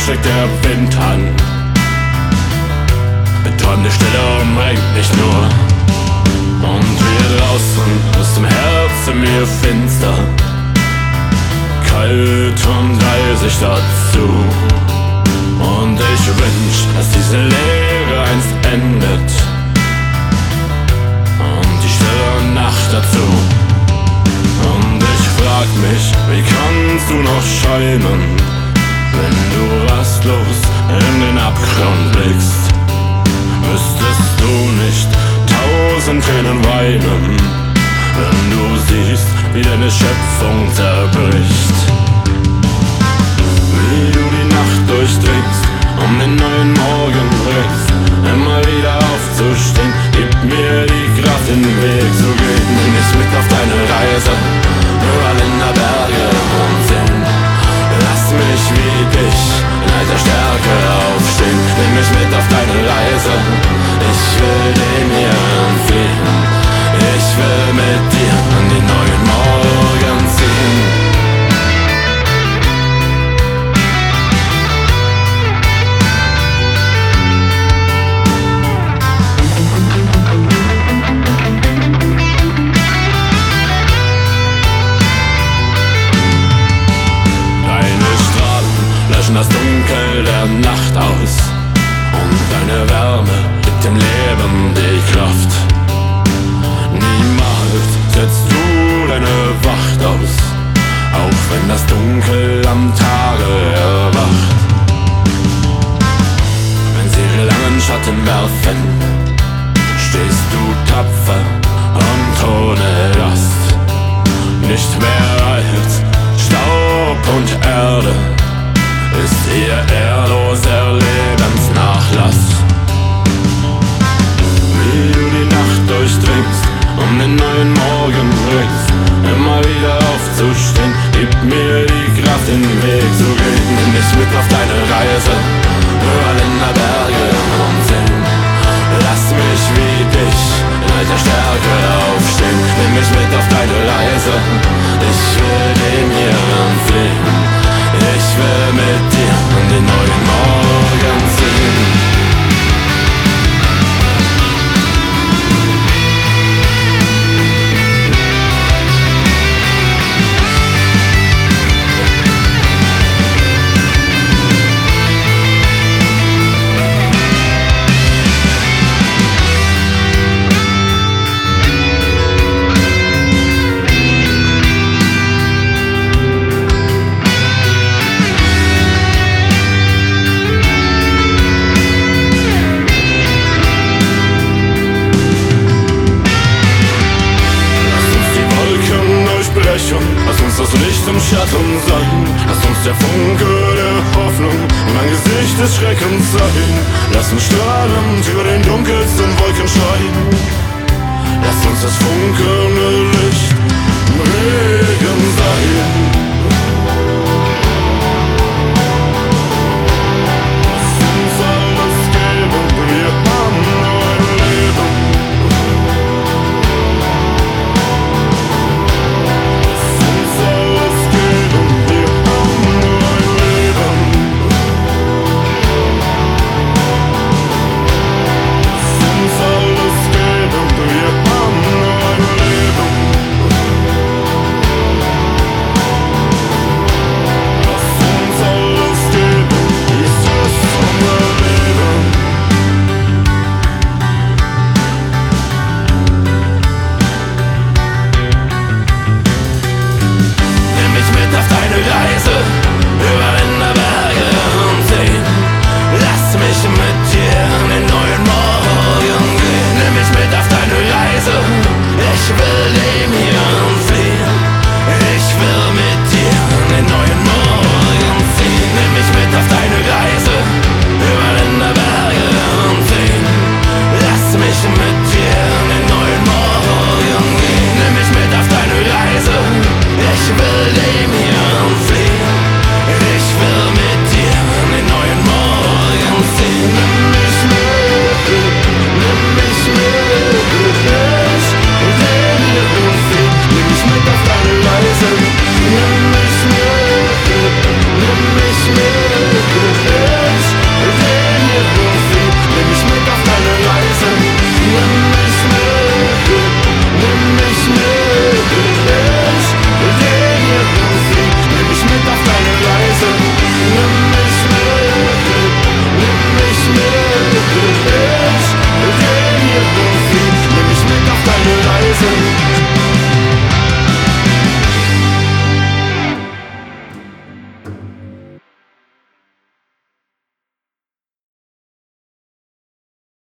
schlägt der Wind an. Betäubende Stille umringt mich nur. Und wir draußen ist im Herzen mir finster, kalt und eisig dazu. Und ich wünsch, dass diese Leere einst endet und die stille Nacht dazu. Und ich frag mich, wie kannst du noch scheinen, wenn du rastlos in den Abgrund blickst? Müsstest du nicht 1000 Tränen weinen, wenn du siehst, wie deine Schöpfung zerbricht? Wie du die Nacht durchdringst, um den neuen Morgen bringst, immer wieder aufzustehen, gib mir die Kraft, den Weg zu gehen. Nimm mich mit auf deine Reise, überall in der Berge und Sinn. Lass mich wie dich in alter Stärke aufstehen. Nimm mich mit auf deine Reise, ich will dem hier entfliehen. Ich will mit dir an den neuen Morgen ziehen. Das Dunkel der Nacht aus und deine Wärme gibt dem Leben die Kraft. Niemals setzt du deine Wacht aus, auch wenn das Dunkel am Tage erwacht. Wenn sie ihre langen Schatten werfen, stehst du tapfer und ohne Last. Nicht mehr als Staub und Erde ist ihr ehrloser Lebensnachlass. Wie du die Nacht durchdringst, um den neuen Morgen bringst, immer wieder aufzustehen, gib mir die Kraft, den Weg zu gehen. Nimm mich mit auf deine Reise, überall in der Berge und Sinn. Lass mich wie dich in alter Stärke aufstehen. Nimm mich mit auf deine Reise, ich will dem hier entfliehen. Ich will mit dir an den neuen Morgen ziehen. Lass uns das Licht im Schatten sein. Lass uns der Funke der Hoffnung im Angesicht des Schreckens sein. Lass uns strahlend über den dunkelsten Wolken scheinen. Lass uns das funkelnde Licht im Regen sein.